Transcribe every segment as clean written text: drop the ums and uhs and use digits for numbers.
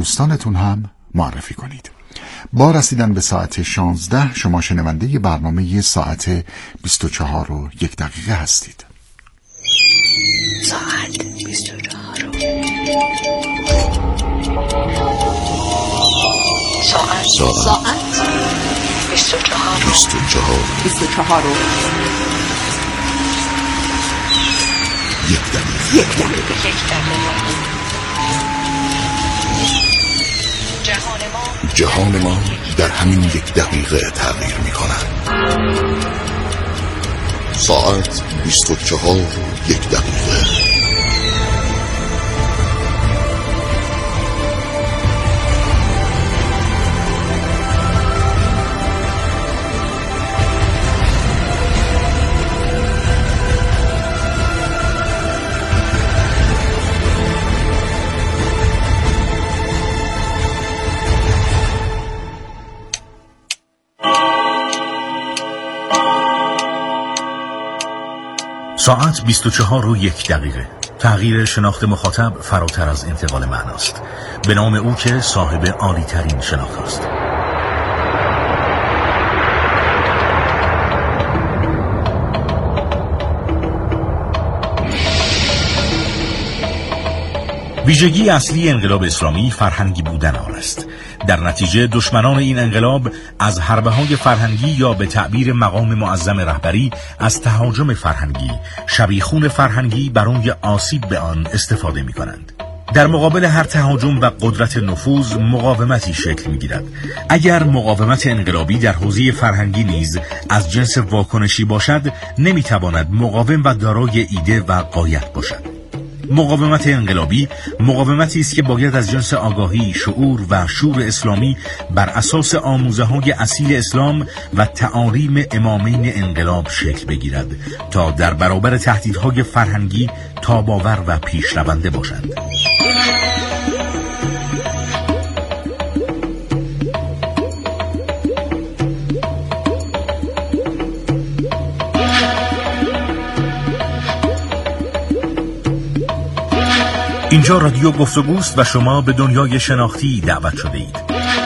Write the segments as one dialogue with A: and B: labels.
A: دوستانتون هم معرفی کنید. با رسیدن به ساعت 16 شما شنونده برنامه ساعت 24:01 هستید.
B: ساعت 24 ساعت 24 یک دقیقه. جهان ما در همین 1 دقیقه تغییر می کند. ساعت 24:01.
C: ساعت 24:01. تغییر شناخت مخاطب فراتر از انتقال معناست. به نام او که صاحب عالی ترین شناخت است. ویژگی اصلی انقلاب اسلامی فرهنگی بودن آن است. در نتیجه دشمنان این انقلاب از حربه‌های فرهنگی یا به تعبیر مقام معظم رهبری از تهاجم فرهنگی، شبیخون فرهنگی برای آسیب به آن استفاده می‌کنند. در مقابل هر تهاجم و قدرت نفوذ مقاومتی شکل می‌گیرد. اگر مقاومت انقلابی در حوزه فرهنگی نیز از جنس واکنشی باشد، نمی‌تواند مقاوم و دارای ایده و غایت باشد. مقاومت انقلابی مقاومتی است که باید از جنس آگاهی، شعور و شور اسلامی بر اساس آموزه‌های اصیل اسلام و تعالیم امامین انقلاب شکل بگیرد تا در برابر تهدیدهای فرهنگی تاب‌آور و پیشرونده باشد. اینجا رادیو گفتگوست و شما به دنیای شناختی دعوت شده اید.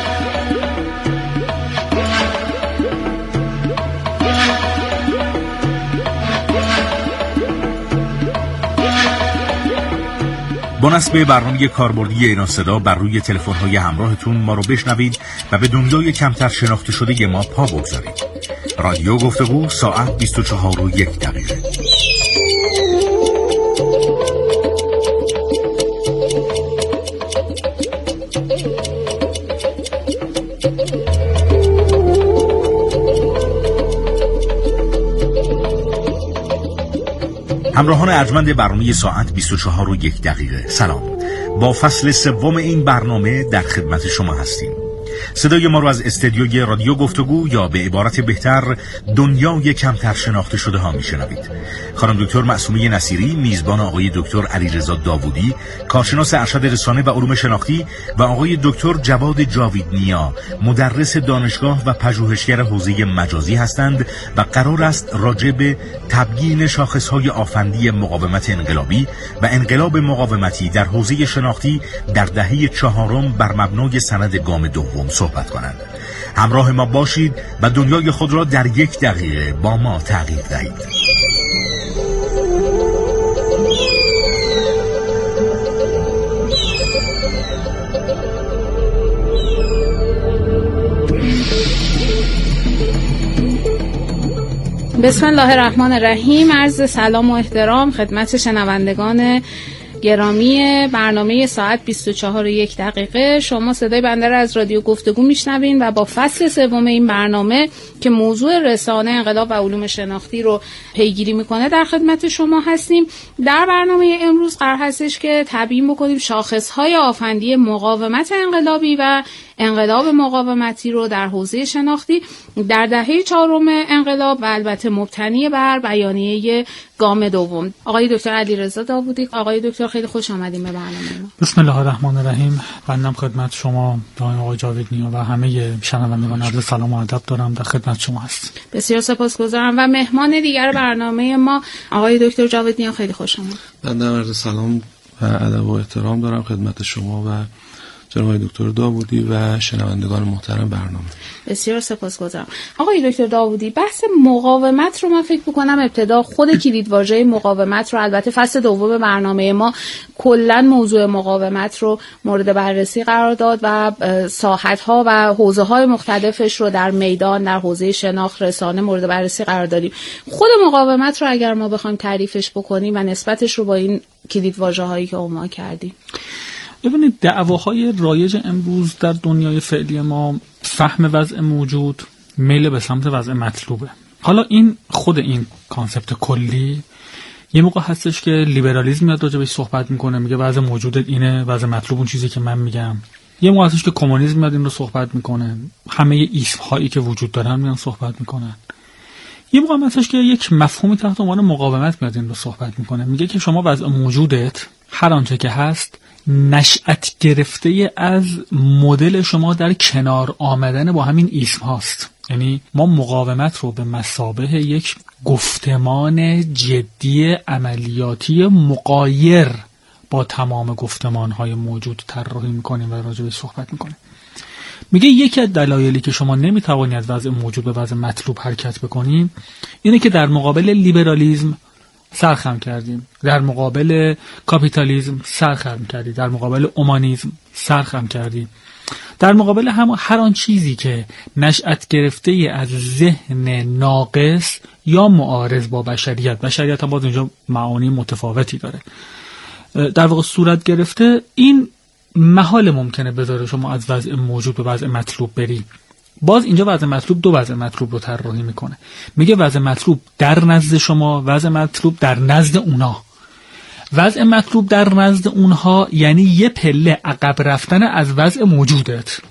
C: با نصب برنامه کاربردی اینا صدا بر روی تلفن‌های همراهتون ما رو بشنوید و به دنیای کمتر شناخته شده ما پا بگذارید. رادیو گفتگو ساعت 24:01. همراهان ارجمند برنامه ساعت 24:01. سلام. با فصل سوم این برنامه در خدمت شما هستیم. صدای ما رو از استدیوی رادیو گفتگو یا به عبارت بهتر دنیای کمتر شناخته شده ها میشنوید. خانم دکتر معصومه نصیری میزبان آقای دکتر علیرضا داوودی، کارشناس ارشد رسانه و علوم شناختی، و آقای دکتر جواد جاویدنیا، مدرس دانشگاه و پژوهشگر حوزه مجازی هستند و قرار است راجع به تبیین شاخص‌های آفندی مقاومت انقلابی و انقلاب مقاومتی در حوزه شناختی در دهه 4 بر مبنای سند گام دوم صحبت کنند. همراه ما باشید و دنیای خود را در 1 دقیقه با ما تغییر دهید.
D: بسم الله الرحمن الرحیم. عرض سلام و احترام خدمت شنوندگان گرامی برنامه ساعت 24:01. شما صدای بنده را از رادیو گفتگو میشنوین و با فصل سوم این برنامه که موضوع رسانه، انقلاب و علوم شناختی رو پیگیری میکنه در خدمت شما هستیم. در برنامه امروز قرار هستش که تبیین بکنیم شاخصهای آفندی مقاومت انقلابی و انقلاب مقاومتی رو در حوزه شناختی در دهه 4 انقلاب و البته مبتنی بر بیانیه گام دوم. آقای دکتر علیرضا داوودی، آقای دکتر خیلی خوش آمدیم به برنامه ما.
E: بسم الله الرحمن الرحیم. بنده خدمت شما آقای جاویدنیا و همه شنوندگان عرض سلام و ادب دارم، در خدمت شما هستم.
D: بسیار سپاسگزارم. و مهمان دیگر برنامه ما آقای دکتر جاویدنیا، خیلی خوش آمدید.
F: بنده عرض سلام و ادب و احترام دارم خدمت شما و جناب دکتر داوودی و شنوندگان محترم برنامه.
D: بسیار سپاسگزارم. آقای دکتر داوودی، بحث مقاومت رو من فکر می‌کنم ابتدا خود کلیدواژه مقاومت رو، البته فصل دوم برنامه ما کلاً موضوع مقاومت رو مورد بررسی قرار داد و ساحت‌ها و حوزه‌های مختلفش رو در میدان، در حوزه شناخت رسانه مورد بررسی قرار دادیم. خود مقاومت رو اگر ما بخوایم تعریفش بکنیم و نسبتش رو با این کلیدواژه‌هایی که عنوان کردیم.
E: ببینید، دعواهای رایج امروز در دنیای فعلی ما فهم وضع موجود، میل به سمت وضع مطلوبه. حالا خود این کانسپت کلی یه موقع هستش که لیبرالیسم میاد راجع بهش صحبت میکنه، میگه وضع موجود اینه، وضع مطلوب اون چیزی که من میگم. یه موقع هستش که کمونیسم میاد این رو صحبت میکنه، همه اسم هایی که وجود دارن میان صحبت میکنن. یه موقع هستش که یک مفهومی تحت عنوان مقاومت میاد این رو صحبت میکنه، میگه که شما وضع موجودت هر آنچه که هست نشأت گرفته از مدل شما در کنار آمدن با همین اسم هاست. یعنی ما مقاومت رو به مثابه یک گفتمان جدی عملیاتی مغایر با تمام گفتمان‌های موجود طراحی می‌کنیم و راجع بهش صحبت می‌کنیم. میگه یکی از دلایلی که شما نمی‌توانید از وضع موجود به وضع مطلوب حرکت بکنیم اینه که در مقابل لیبرالیسم سرخم کردیم، در مقابل کاپیتالیسم سرخم کردیم، در مقابل اومانیسم سرخم کردیم، در مقابل هر آن چیزی که نشأت گرفته از ذهن ناقص یا معارض با بشریت هم باز اینجا معانی متفاوتی داره، در واقع صورت گرفته، این محال ممکنه بذاره شما از وضع موجود به وضع مطلوب بری. باز اینجا وضع مطلوب دو وضع مطلوب رو طراحی میکنه، میگه وضع مطلوب در نزد شما، وضع مطلوب در نزد اونا. وضع مطلوب در نزد اونها یعنی یه پله عقب رفتن از وضع موجودت.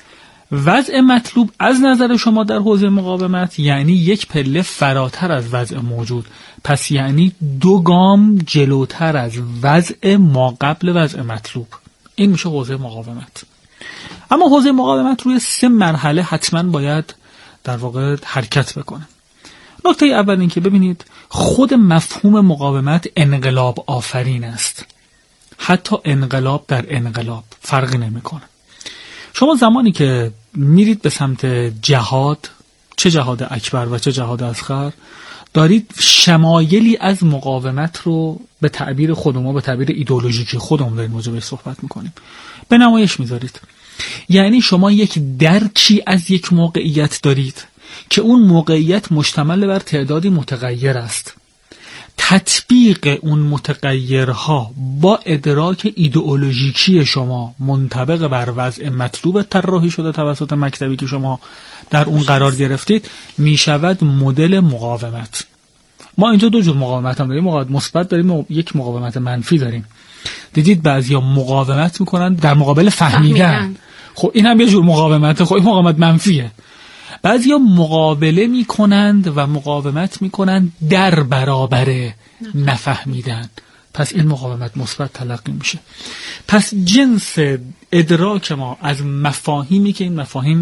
E: وضع مطلوب از نظر شما در حوزه مقاومت یعنی یک پله فراتر از وضع موجود، پس یعنی 2 گام جلوتر از وضع ما قبل وضع مطلوب. این میشه حوزه مقاومت. اما حوزه مقاومت روی 3 مرحله حتما باید در واقع حرکت بکنه. نکته اول این که ببینید خود مفهوم مقاومت انقلاب آفرین است. حتی انقلاب در انقلاب فرقی نمیکنه. شما زمانی که میرید به سمت جهاد، چه جهاد اکبر و چه جهاد اصغر، دارید شمایلی از مقاومت رو به تعبیر خودمون، به تعبیر ایدئولوژیکی خودمون داریم راجع بهش صحبت میکنیم، به نمایش میذارید. یعنی شما یک درکی از یک موقعیت دارید که اون موقعیت مشتمل بر تعدادی متغیر است. تطبیق اون متغیرها با ادراک ایدئولوژیکی شما منطبق بر وضع مطلوب طراحی شده توسط مکتبی که شما در اون قرار گرفتید میشود مدل مقاومت. ما اینجا 2 جور مقاومت هم داریم، مقاومت مثبت داریم، یک مقاومت منفی داریم. دیدید بعضیا مقاومت میکنن در مقابل فهمیدن. خب این هم یه جور مقاومته، خب این مقاومت منفیه. بعضیا مقابله میکنند و مقاومت میکنند در برابر نفهمیدن، پس این مقاومت مثبت تلقی میشه. پس جنس ادراک ما از مفاهیمی که این مفاهیم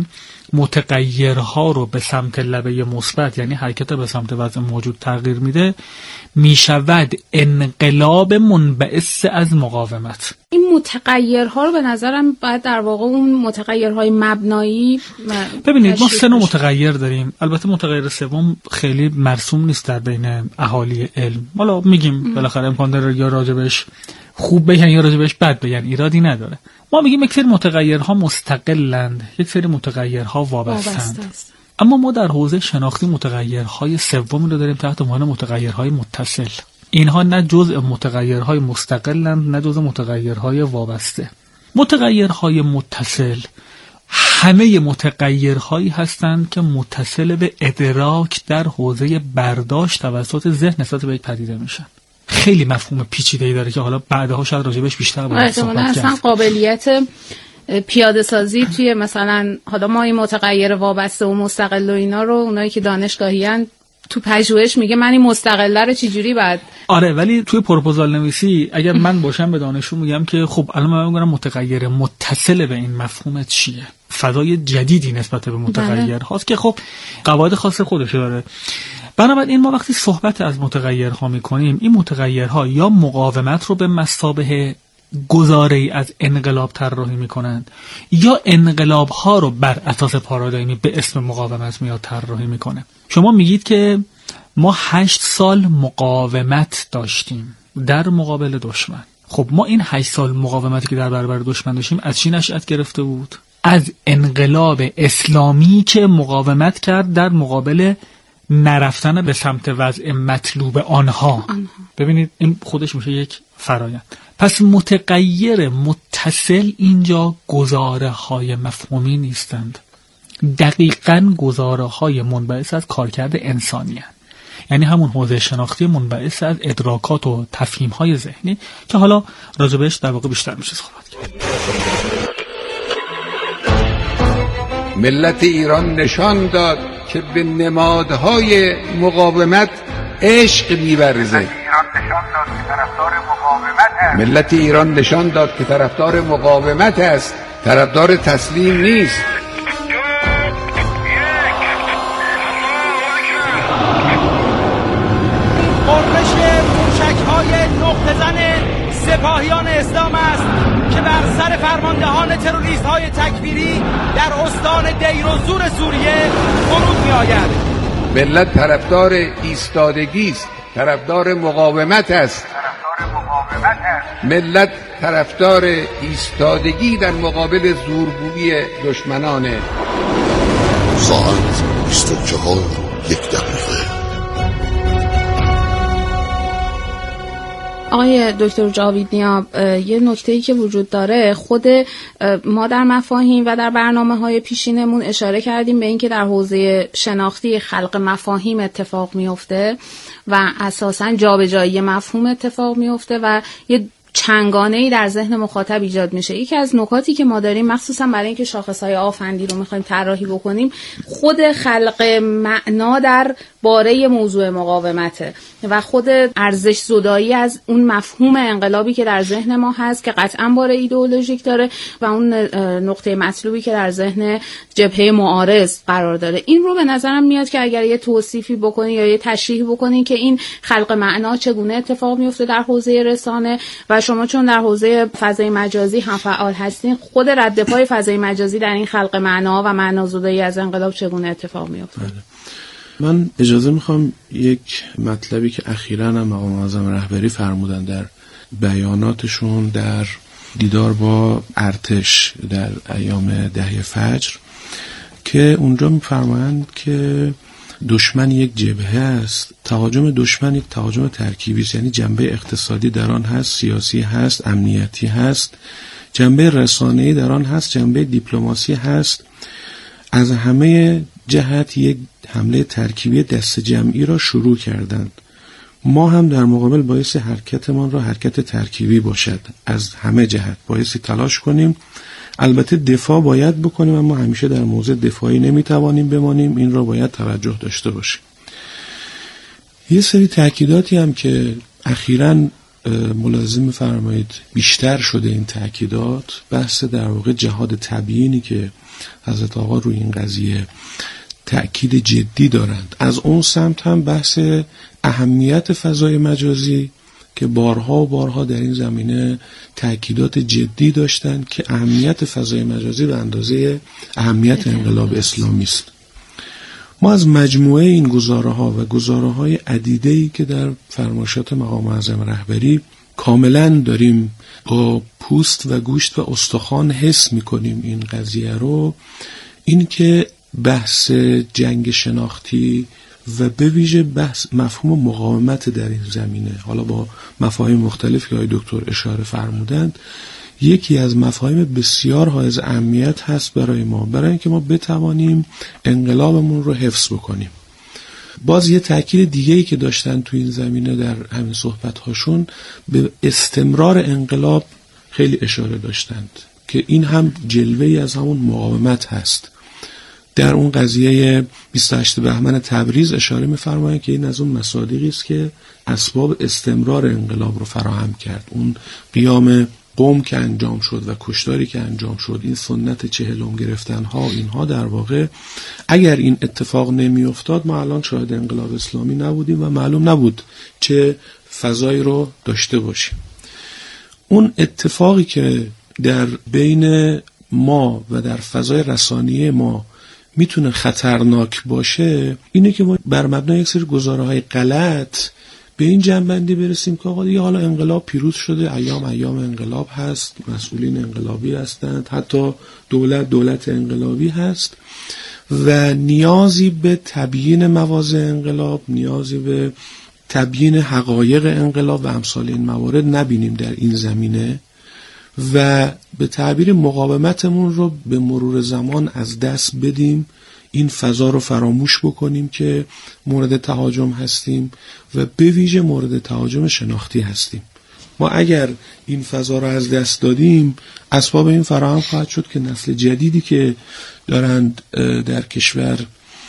E: متغیرها رو به سمت لبه مثبت یعنی حرکت به سمت وضع موجود تغییر میده میشود انقلاب منبعث از مقاومت.
D: این متغیرها رو به نظرم باید در واقع اون متغیرهای مبنایی
E: ببینید ما 3 نوع متغیر داریم. البته متغیر سوم خیلی مرسوم نیست در بین اهالی علم. حالا میگیم بالاخره امکان داره یا راجبش خوب بگن یا راجبش بد بگن، ایرادی نداره. ما میگیم یک سری متغیرها مستقلند، یک سری متغیرها وابستند. اما ما در حوزه شناختی متغیرهای سومی رو داریم تحت عنوان متغیرهای متصل. اینها نه جزء متغیرهای مستقلند نه جزء متغیرهای وابسته. متغیرهای متصل همه متغیرهایی هستند که متصل به ادراک در حوزه برداشت توسط ذهن نسبت به یک پدیده میشن. خیلی مفهوم پیچیده‌ای داره که حالا بعدها شاید راجبش بیشتر باید صحبت کرد.
D: اصلا قابلیت پیاده سازی توی مثلا حالا ما این متغیر وابسته و مستقل و اینا رو اونایی که دانشگاهیان تو پژوهش میگه من این مستقله رو چجوری بعد
E: آره، ولی توی پروپوزال نویسی اگر من باشم به دانشجو میگم که خب الان من میگم متغیر متصل به این مفهوم چیه، فضای جدیدی نسبت به متغیر هاست که خب قواعد خاص خودش داره. بنابراین ما وقتی صحبت از متغیرها میکنیم این متغیرها یا مقاومت رو به مثابه گزاره‌ای از انقلاب طراحی میکنند یا انقلاب ها رو بر اساس پارادایمی به اسم مقاومت میاد طراحی میکنه. شما میگید که ما 8 سال مقاومت داشتیم در مقابل دشمن. خب ما این 8 سال مقاومتی که در برابر دشمن داشتیم از چی نشأت گرفته بود؟ از انقلاب اسلامی که مقاومت کرد در مقابل نرفتن به سمت وضع مطلوب آنها. ببینید این خودش میشه یک فرایند. پس متغیر متصل اینجا گزاره های مفهومی نیستند، دقیقاً گزاره های منبعث از کارکرد انسانی هستند. یعنی همون حوزه شناختی منبعث از ادراکات و تفهیم های ذهنی که حالا راجبش در واقع بیشتر میشه صحبت کرد.
G: ملت ایران نشان داد که به نمادهای مقاومت عشق می‌ورزه. ملت ایران نشان داد که طرفدار مقاومت است، طرفدار تسلیم نیست.
H: قررش موشک‌های نقطه‌زن سپاهیان اسلام است که بر سر فرماندهان تروریست‌های تکفیری در استان دیر و زور سوریه فرود می‌آید.
G: ملت طرفدار ایستادگی است، طرفدار مقاومت است. ملت طرفدار ایستادگی در مقابل زورگویی دشمنانه.
B: ساعت 24:01.
D: آقای دکتر جاوید نیاب، یه نکته‌ای که وجود داره، خود ما در مفاهیم و در برنامه‌های پیشینمون اشاره کردیم به اینکه در حوزه شناختی خلق مفاهیم اتفاق میفته و اساساً جابجایی مفهوم اتفاق میفته و یه چنگانه‌ای در ذهن مخاطب ایجاد میشه. یکی از نکاتی که ما داریم مخصوصا برای اینکه شاخص‌های آفندی رو می‌خوایم طراحی بکنیم، خود خلق معنا در باره موضوع مقاومته و خود ارزش زدایی از اون مفهوم انقلابی که در ذهن ما هست که قطعاً باره ایدئولوژیک داره و اون نقطه مطلوبی که در ذهن جبهه معارض قرار داره. این رو به نظرم میاد که اگر یه توصیفی بکنی یا یه تشریحی بکنی که این خلق معنا چگونه اتفاق میفته در حوزه رسانه و شما چون در حوزه فضای مجازی هم فعال هستین، خود رد پای فضای مجازی در این خلق معنا و معنازدایی از انقلاب چگونه اتفاق میفته؟
F: من اجازه میخوام یک مطلبی که اخیراً هم مقام معظم رهبری فرمودن در بیاناتشون در دیدار با ارتش در ایام 10 فجر که اونجا میفرمایند که دشمن یک جبهه است، تهاجم دشمن یک تهاجم ترکیبی است، یعنی جنبه اقتصادی در آن هست، سیاسی هست، امنیتی هست، جنبه رسانه‌ای در آن هست، جنبه دیپلماسی هست. از همه جهت یک حمله ترکیبی دست جمعی را شروع کردند. ما هم در مقابل بایستی حرکتمان را حرکت ترکیبی باشد، از همه جهت بایستی تلاش کنیم. البته دفاع باید بکنیم اما همیشه در موضع دفاعی نمیتوانیم بمانیم، این را باید توجه داشته باشیم. یه سری تأکیداتی هم که اخیراً ملاحظه می‌فرمایید بیشتر شده، این تأکیدات بحث در واقع جهاد تبیینی که حضرت آقا روی این قضیه تأکید جدی دارند. از اون سمت هم بحث اهمیت فضای مجازی که بارها و بارها در این زمینه تأکیدات جدی داشتند که اهمیت فضای مجازی به اندازه اهمیت انقلاب اسلامی است. ما از مجموعه این گزاره‌ها و گزاره‌های عدیده‌ای که در فرمایشات مقام معظم رهبری کاملا داریم با پوست و گوشت و استخوان حس می‌کنیم این قضیه رو، این که بحث جنگ شناختی و به ویژه بحث مفهوم مقاومت در این زمینه، حالا با مفاهیم مختلفی که آقای دکتر اشاره فرمودند، یکی از مفاهیم بسیار حائز اهمیت هست برای ما، برای اینکه ما بتوانیم انقلابمون رو حفظ بکنیم. باز یه تأکید دیگه‌ای که داشتن تو این زمینه در همین صحبت‌هاشون به استمرار انقلاب خیلی اشاره داشتند که این هم جلوه‌ای از همون مقاومت هست. در اون قضیه 28 بهمن تبریز اشاره می‌فرمایند که این از اون مصادیقی است که اسباب استمرار انقلاب رو فراهم کرد. اون قیام قوم که انجام شد و کشتاری که انجام شد، این سنت 40 گرفتن ها، اینها در واقع اگر این اتفاق نمی افتاد ما الان شاهد انقلاب اسلامی نبودیم و معلوم نبود چه فضایی رو داشته باشیم. اون اتفاقی که در بین ما و در فضای رسانه‌ای ما میتونه خطرناک باشه اینه که ما بر مبنای یک سری گزاره‌های غلط به این جنبندی برسیم که آقا دیگه حالا انقلاب پیروز شده، ایام انقلاب هست، مسئولین انقلابی هستند، حتی دولت انقلابی هست و نیازی به تبیین مواضع انقلاب، نیازی به تبیین حقایق انقلاب و امثال این موارد نبینیم در این زمینه و به تعبیر مقاومتمون رو به مرور زمان از دست بدیم، این فضا رو فراموش بکنیم که مورد تهاجم هستیم و به ویژه مورد تهاجم شناختی هستیم. ما اگر این فضا رو از دست دادیم اسباب این فراهم خواهد شد که نسل جدیدی که دارند در کشور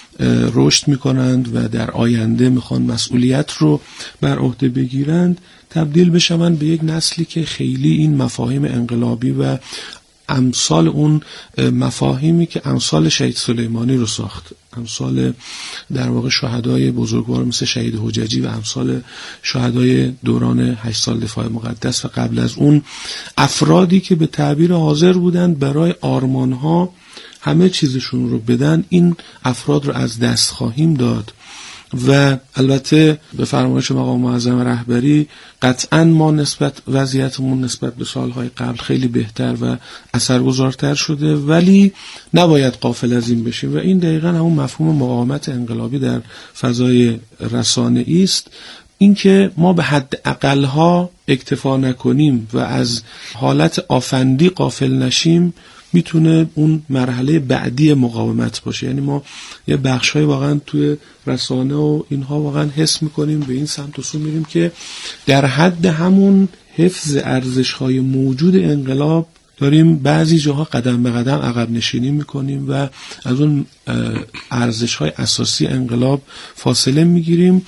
F: رشد میکنند و در آینده میخوان مسئولیت رو بر عهده بگیرند تبدیل بشن به یک نسلی که خیلی این مفاهیم انقلابی و امثال اون مفاهیمی که امثال شهید سلیمانی رو ساخت، امثال در واقع شهدای بزرگوار مثل شهید حججی و امثال شهدای دوران 8 سال دفاع مقدس و قبل از اون افرادی که به تعبیر حاضر بودند برای آرمانها همه چیزشون رو بدن، این افراد رو از دست خواهیم داد. و البته به فرمایش مقام معظم رهبری قطعا ما وضعیتمون نسبت به سالهای قبل خیلی بهتر و اثرگذارتر شده، ولی نباید غافل از این بشیم و این دقیقاً همون مفهوم مقاومت انقلابی در فضای رسانه‌ای است، اینکه ما به حد اقلها اکتفا نکنیم و از حالت آفندی غافل نشیم میتونه اون مرحله بعدی مقاومت باشه. یعنی ما یه بخشای واقعا توی رسانه و اینها واقعا حس میکنیم به این سمت و سو میریم که در حد همون حفظ ارزش‌های موجود انقلاب داریم بعضی جاها قدم به قدم عقب نشینی میکنیم و از اون ارزش‌های اساسی انقلاب فاصله میگیریم،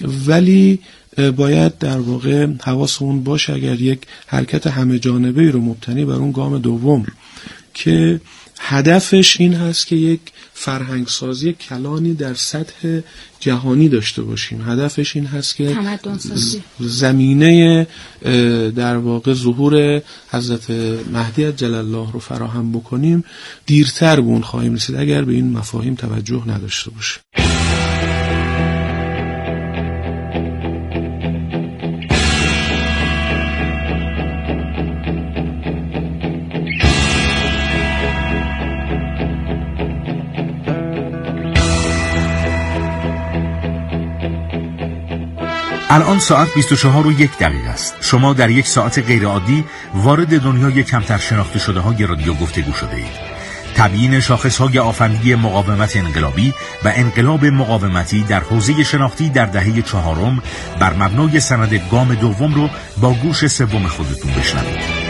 F: ولی باید در واقع حواسمون باشه اگر یک حرکت همه جانبه‌ای رو مبتنی بر اون گام دوم که هدفش این هست که یک فرهنگسازی کلانی در سطح جهانی داشته باشیم، هدفش این هست که زمینه در واقع ظهور حضرت مهدی عجل الله رو فراهم بکنیم، دیرتر به اون خواهیم رسید اگر به این مفاهیم توجه نداشته باشیم.
C: الان ساعت 24:01 است. شما در یک ساعت غیرعادی وارد دنیای کمتر شناخته شده های رادیو گفتگو شده اید. تبیین شاخص‌های آفندی مقاومت انقلابی و انقلاب مقاومتی در حوزه شناختی در دهه 4 بر مبنای سند گام دوم رو با گوش سوم خودتون بشنوید.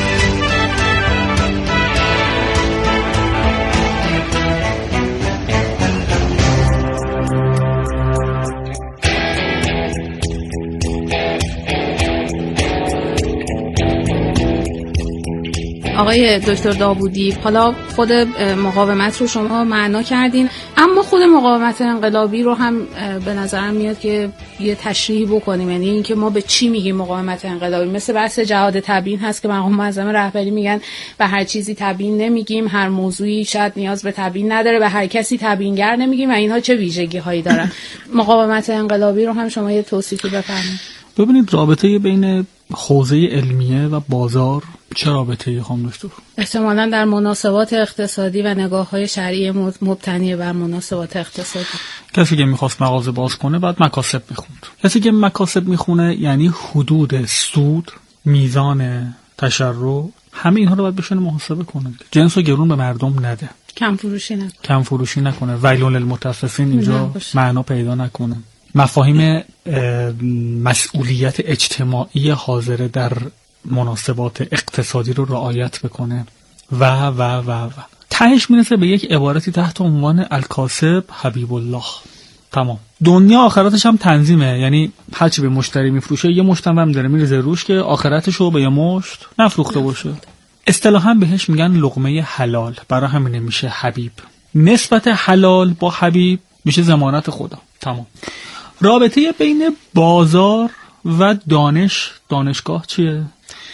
D: آقای دکتر داوودی، حالا خود مقاومت رو شما معنا کردین، اما خود مقاومت انقلابی رو هم به نظرم میاد که یه تشریحی بکنیم، یعنی اینکه ما به چی میگیم مقاومت انقلابی. مثل بحث جهاد تبیین هست که مقام معظم رهبری میگن به هر چیزی تبیین نمیگیم، هر موضوعی شاید نیاز به تبیین نداره، به هر کسی تبیینگر نمیگیم و اینها چه ویژگی هایی دارن. مقاومت انقلابی رو هم شما یه توصیفی بفرمایید.
E: ببینید رابطه بین حوزه علمیه و بازار چه رابطه‌ای خواهم داشت؟
D: احتمالاً در مناسبات اقتصادی و نگاه‌های شرعی مبتنی بر مناسبات اقتصادی.
E: کسی که می‌خواست مغازه باز کنه بعد مکاسب می‌خوند. کسی که مکاسب می‌خونه یعنی حدود سود، میزان تشرع، همه اینها رو باید بشینه محاسبه کنه. جنس و گرون به مردم نده. کم فروشی نکنه. ویل للمطففین اینجا معنا پیدا نکنه. مفاهیم مسئولیت اجتماعی حاضر در مناسبات اقتصادی رو رعایت بکنه و تهش میرسه به یک عبارتی تحت عنوان الکاسب حبیب الله. تمام. دنیا آخرتش هم تنظیمه، یعنی هرچی به مشتری میفروشه یه مشت هم داره میرزه روش که آخرتش رو به یه مشت نفروخته باشه. اصطلاحاً بهش میگن لقمه حلال، برای همین میشه حبیب. نسبت حلال با حبیب میشه ضمانت خدا. تمام. رابطه بین بازار و دانشگاه چیه؟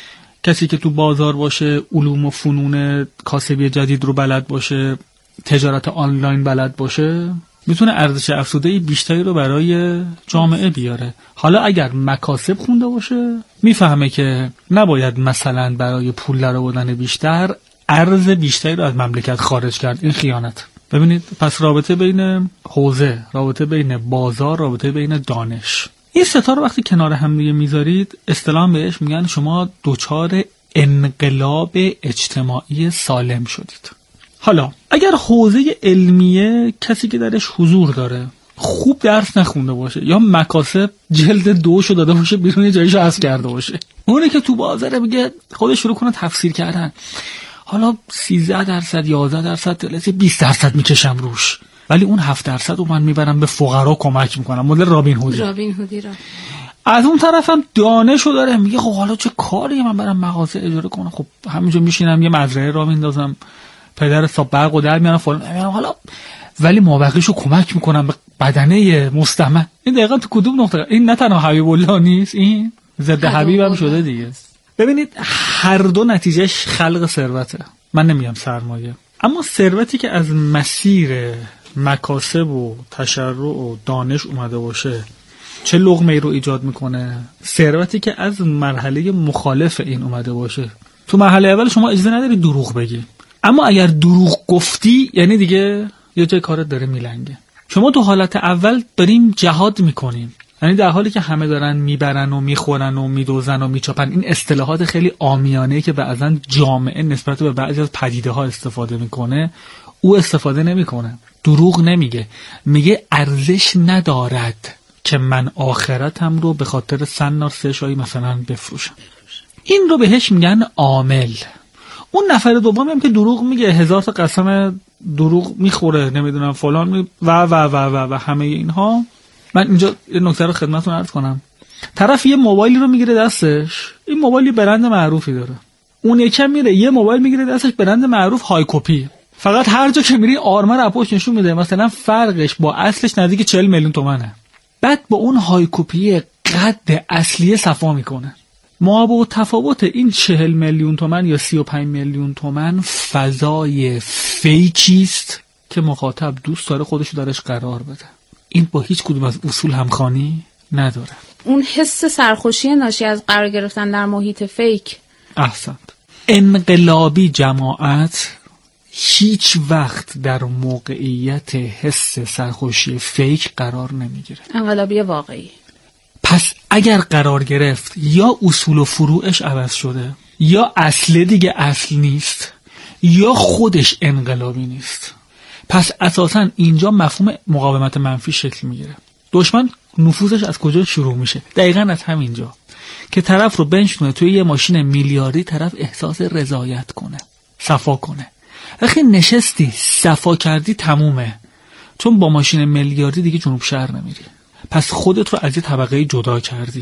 E: کسی که تو بازار باشه، علوم و فنون کاسبی جدید رو بلد باشه، تجارت آنلاین بلد باشه، میتونه ارزش افزوده بیشتری رو برای جامعه بیاره. حالا اگر مکاسب خونده باشه، میفهمه که نباید مثلا برای پول درآوردن بیشتر ارز بیشتری رو از مملکت خارج کرد. این خیانت. ببینید، پس رابطه بین حوزه، رابطه بین بازار، رابطه بین دانش، این ستا رو وقتی کنار هم دیگه میذارید، اصطلاحاً بهش میگن شما دوچار انقلاب اجتماعی سالم شدید. حالا اگر حوزه علمیه کسی که درش حضور داره، خوب درس نخونده باشه یا مکاسب جلد 2 شو داده باشه بیرون، یه جاییشو حذف کرده باشه، اونی که تو بازاره میگه خودش شروع کنه تفسیر کردن، حالا 13%، 11%، 20% میکشم روش، ولی اون 7% رو من میبرم به فقرا کمک میکنم، مدل رابین هودی را. از اون طرفم دانشو داره، میگه خب حالا چه کاری من برم مغازه اجاره کنم، خب همینجا میشینم یه مزرعه را میندازم، پدر حساب برقو در میارم فلان، حالا ولی مابقیشو کمک میکنم به بدنه مستعمل. این دقیقا تو کدوم نقطه؟ این نه تنها حبیب الله نیست، این ضد حبیب هم شده دیگه. ببینید، هر دو نتیجهش خلق ثروته. من نمیگم سرمایه، اما ثروتی که از مسیر مکاسب و تشرع و دانش اومده باشه چه لقمه‌ای رو ایجاد میکنه. ثروتی که از مرحله مخالف این اومده باشه، تو مرحله اول شما اجازه نداری دروغ بگی، اما اگر دروغ گفتی یعنی دیگه یه جای کارت داره میلنگه. شما تو حالت اول داریم جهاد میکنیم، یعنی در حالی که همه دارن میبرن و میخورن و میدوزن و میچاپن، این اصطلاحات خیلی عامیانه که بعضن جامعه نسبت به بعضی از پدیده ها استفاده میکنه، او استفاده نمیکنه، دروغ نمیگه، میگه ارزش ندارد که من آخرتم رو به خاطر سنار 3 شایی مثلا بفروشم. این رو بهش میگن عامل. اون نفر دومی هم که دروغ میگه، 1000 تا قسم دروغ میخوره، نمیدونم فلان و همه اینها. من اینجا یه نکته رو خدمتتون عرض کنم. طرف یه موبایلی رو میگیره دستش، این موبایل یه برند معروفی داره، اون یکم میره یه موبایل میگیره دستش برند معروف های کپی، فقط هر جا که میری آرمر اپوش نشون میده، مثلا فرقش با اصلش نزدیک 40 میلیون تومنه. بعد با اون های کپی قد اصلی صفا میکنه. ما با تفاوت این 40 میلیون تومن یا 35 میلیون تومن فضای فیکیست که مخاطب دوست داره خودشو درش قرار بده. این با هیچ کدوم از اصول همخوانی نداره.
D: اون حس سرخوشی ناشی از قرار گرفتن در محیط فیک.
E: احسنت. انقلابی جماعت هیچ وقت در موقعیت حس سرخوشی فیک قرار نمیگیره.
D: انقلابی واقعی.
E: پس اگر قرار گرفت، یا اصول و فروعش عوض شده، یا اصل دیگه اصل نیست، یا خودش انقلابی نیست. پس اساساً اینجا مفهوم مقاومت منفی شکل میگیره. دشمن نفوذش از کجا شروع میشه؟ دقیقاً از همینجا که طرف رو بنشونه توی یه ماشین میلیاردی، طرف احساس رضایت کنه، صفا کنه. وقتی نشستی صفا کردی تمومه، چون با ماشین میلیاردی دیگه جنوب شهر نمیری، پس خودت رو از یه طبقه جدا کردی.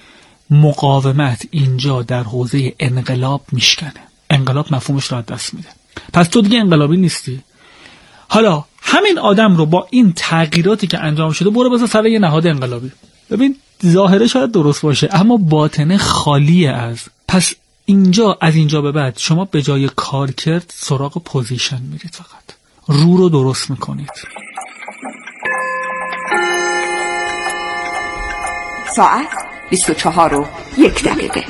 E: مقاومت اینجا در حوزه انقلاب میشکنه، انقلاب مفهومش رو از دست میده، پس تو دیگه انقلابی نیستی. حالا همین آدم رو با این تغییراتی که انجام شده برو بذار سر یه نهاد انقلابی، ببین ظاهره شاید درست باشه اما باطنه خالیه از. پس اینجا، از اینجا به بعد شما به جای کار کرد سراغ پوزیشن میرید، فقط رو درست میکنید.
I: ساعت 24:01.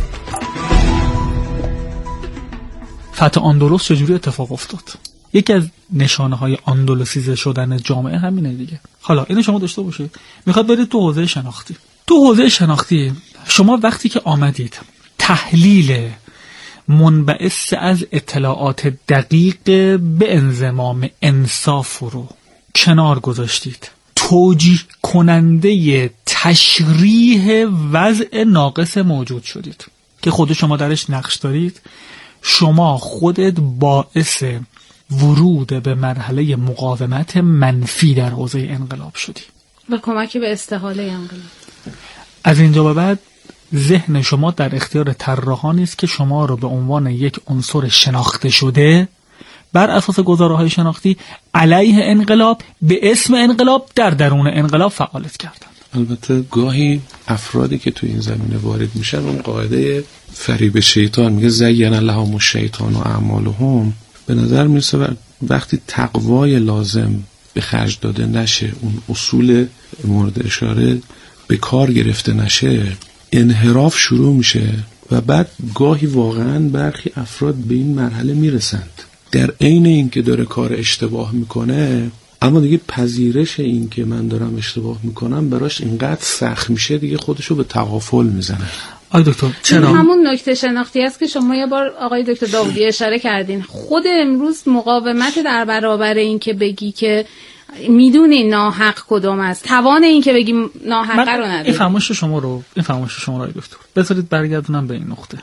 E: فتح اندلس چجوری اتفاق افتاد؟ یکی از نشانه های اندلسیزه شدن جامعه همینه دیگه. حالا اینو شما داشته باشید. میخواد برید تو حوزه شناختی. تو حوزه شناختی شما وقتی که آمدید تحلیل منبعث از اطلاعات دقیق به انضمام انصاف رو کنار گذاشتید، توجیه کننده تشریح وضع ناقص موجود شدید که خود شما درش نقش دارید. شما خودت باعث ورود به مرحله مقاومت منفی در حوزه انقلاب شدی
D: و کمکی به استحاله انقلاب.
E: از اینجا به بعد ذهن شما در اختیار طراحانی است که شما رو به عنوان یک عنصر شناخته شده بر اساس گزاره‌های شناختی علیه انقلاب به اسم انقلاب در درون انقلاب فعالیت کردن.
F: البته گاهی افرادی که تو این زمینه وارد میشن اون قاعده فریب شیطان میگه زین لهم الشیطان و اعمالهم، به نظر میرسه وقتی تقوای لازم به خرج داده نشه، اون اصول مورد اشاره به کار گرفته نشه، انحراف شروع میشه و بعد گاهی واقعا برخی افراد به این مرحله میرسند در عین اینکه داره کار اشتباه میکنه، اما دیگه پذیرش این که من دارم اشتباه میکنم براش اینقدر سخت میشه دیگه خودشو به تغافل میزنه.
E: آقای دکتر
D: چرا؟ همون نکته شناختی است که شما یه بار آقای دکتر داودی اشاره کردین. خود امروز مقاومت در برابر این که بگی که میدونی ناحق کدوم است، توان این که بگی ناحق رو نداری.
E: این فرمایش شما رو آقای دکتر بذارید برگردونم به این نقطه.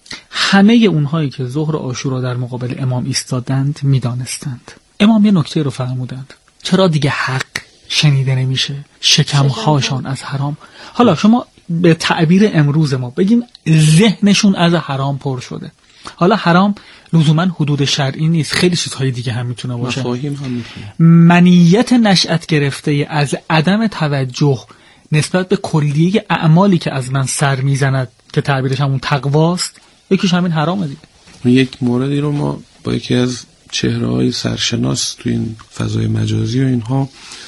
E: همه اونهایی که ظهر عاشورا در مقابل امام ایستادند میدانستند. امام یه نکته رو فرمودند: چرا دیگه حق شنیده نمیشه؟ شکم‌هاشان از حرام. حالا شما به تعبیر امروز ما بگیم ذهنشون از حرام پر شده. حالا حرام لزوما حدود شرعی نیست، خیلی چیزهای دیگه هم میتونه باشه.
F: مفاهیم هم میتونه.
E: منیت نشأت گرفته از عدم توجه نسبت به کلیه اعمالی که از من سر میزند که تعبیرش همون تقواست، یکیش همین حرامه دیگه.
F: یک موردی رو ما با یکی از چهره‌های سرشناس تو این فضای مجازی و اینها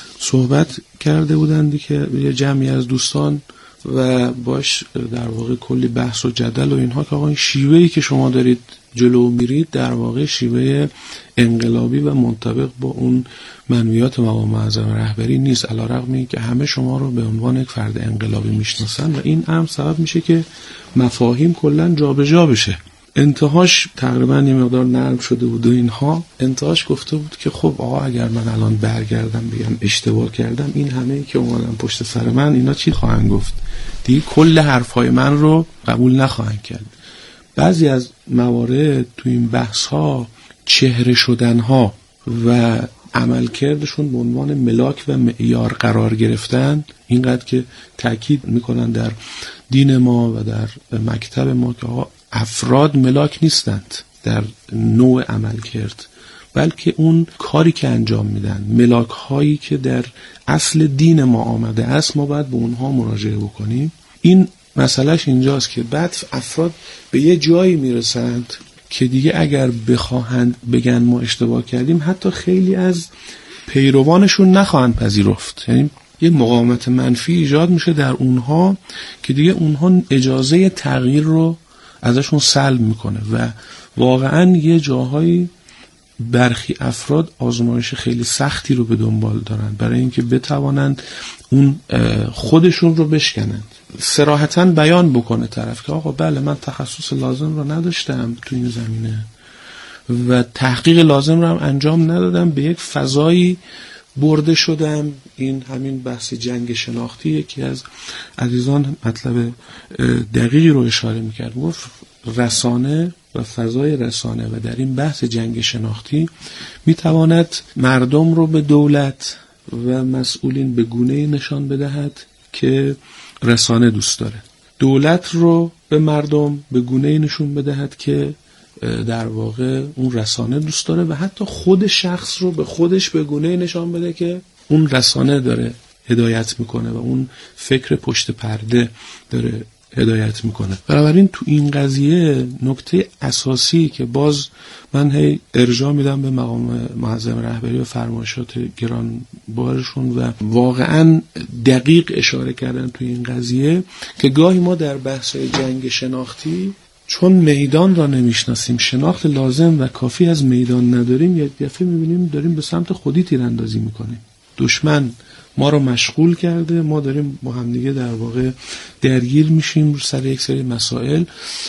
F: صحبت کرده بودند که یه جمعی از دوستان و باش در واقع کلی بحث و جدل و اینها که آقا این شیوهی که شما دارید جلو میرید در واقع شیوه انقلابی و منطبق با اون منویات مقام معظم رهبری نیست، علیرغم اینکه همه شما رو به عنوان یک فرد انقلابی میشناسن و این امر سبب میشه که مفاهیم کلا جابجا بشه. انتهاش تقریبا یه مقدار نرم شده بود و اینها. انتهاش گفته بود که خب آقا اگر من الان برگردم بگم اشتباه کردم، این همه‌ای که اومدن پشت سر من اینا چی خواهند گفت؟ دیگه کل حرفای من رو قبول نخواهند کرد. بعضی از موارد تو این بحث ها چهره شدن ها و عملکردشون به عنوان ملاک و معیار قرار گرفتن، اینقدر که تاکید میکنن در دین ما و در مکتب ما که آقا افراد ملاک نیستند در نوع عمل کرد، بلکه اون کاری که انجام میدن، ملاک هایی که در اصل دین ما آمده است، ما باید به اونها مراجعه بکنیم. این مسئلهش اینجاست که بعد افراد به یه جایی میرسند که دیگه اگر بخواهند بگن ما اشتباه کردیم، حتی خیلی از پیروانشون نخواهند پذیرفت. یعنی یه مقاومت منفی ایجاد میشه در اونها که دیگه اونها اجازه تغییر رو ازشون سلب میکنه و واقعا یه جاهایی برخی افراد آزمایش خیلی سختی رو به دنبال دارن برای اینکه بتوانند اون خودشون رو بشکنند، صراحتاً بیان بکنه طرف که آقا بله من تخصص لازم رو نداشتم تو این زمینه و تحقیق لازم رو هم انجام ندادم، به یک فضایی برده شدم. این همین بحث جنگ شناختی، یکی از عزیزان مطلب دقیقی رو اشاره میکرد، گفت رسانه و فضای رسانه و در این بحث جنگ شناختی میتواند مردم رو به دولت و مسئولین به گونه‌ای نشان بدهد که رسانه دوست داره، دولت رو به مردم به گونه‌ای نشون بدهد که در واقع اون رسانه دوست داره و حتی خود شخص رو به خودش به گونه‌ای نشان بده که اون رسانه داره هدایت میکنه و اون فکر پشت پرده داره هدایت میکنه. بنابراین تو این قضیه نکته اساسی که باز من هی ارجاع میدم به مقام معظم رهبری و فرمایشات گرانبارشون و واقعا دقیق اشاره کردن تو این قضیه که گاهی ما در بحث جنگ شناختی چون میدان را نمیشناسیم، شناخت لازم و کافی از میدان نداریم، یک دفعه میبینیم داریم به سمت خودی تیراندازی میکنیم. دشمن ما رو مشغول کرده، ما داریم با هم دیگه در واقع درگیر میشیم سر یک سری مسائل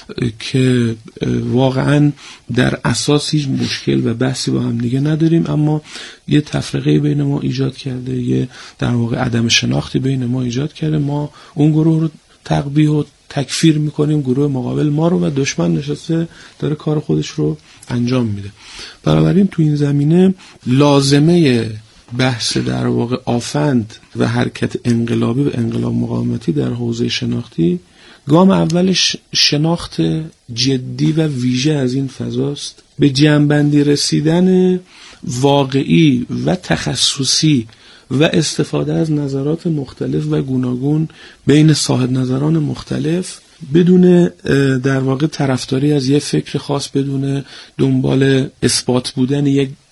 F: که واقعا در اساس هیچ مشکل و بحثی با هم دیگه نداریم، اما یه تفرقه بین ما ایجاد کرده، یه در واقع عدم شناختی بین ما ایجاد کرده. ما اون گروه رو تقبیح و تکفیر میکنیم، گروه مقابل ما رو، و دشمن نشسته داره کار خودش رو انجام میده. بنابراین تو این زمینه لازمه بحث در واقع آفند و حرکت انقلابی و انقلاب مقاومتی در حوزه شناختی، گام اولش شناخت جدی و ویژه از این فضاست، به جمع‌بندی رسیدن واقعی و تخصصی و استفاده از نظرات مختلف و گوناگون بین صاحب نظران مختلف بدون در واقع طرفداری از یه فکر خاص، بدون دنبال اثبات بودن یک